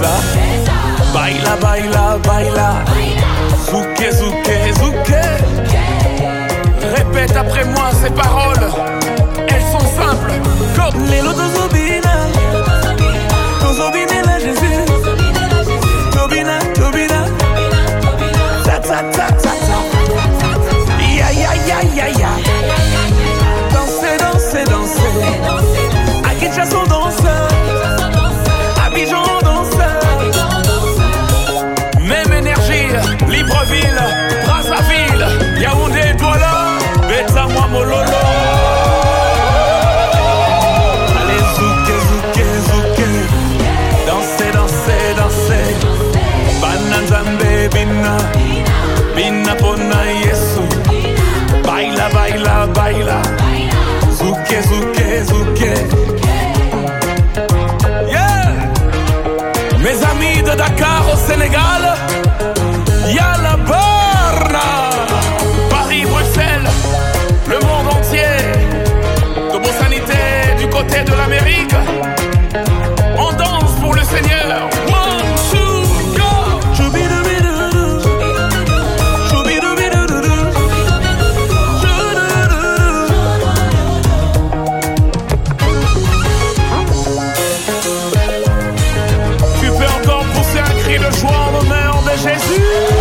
Baila, baila, baila. Zouké, zouké, zouké. Répète après moi ces paroles. Elles sont simples. Comme les lotozobina. Tozobine la Jésus. Tobina, tobina. Ta ta ta ta ta. Ya ya ya ya ya. Danser, danser, danser. À Kinshasa on danse. Abidjan on danse. Même énergie. Libreville, Brazzaville, Yaoundé, Douala, Betsa-moi Mololo. Allez zouké, zouké, zouké. Danser, danser, danser. Bananzambe, bina. Bina pona Yesu. Baila, baila, baila. Zouké, zouké, zouké. Yeah! Mes amis de Dakar au Sénégal. Y'a la Barna, Paris, Bruxelles, le monde entier. Tobo Sanité du côté de l'Amérique. On danse pour le Seigneur. One, two, go. Choubidoubidou. Choubidoubidou. Tu peux encore pousser un cri de joie en l'honneur de Jésus.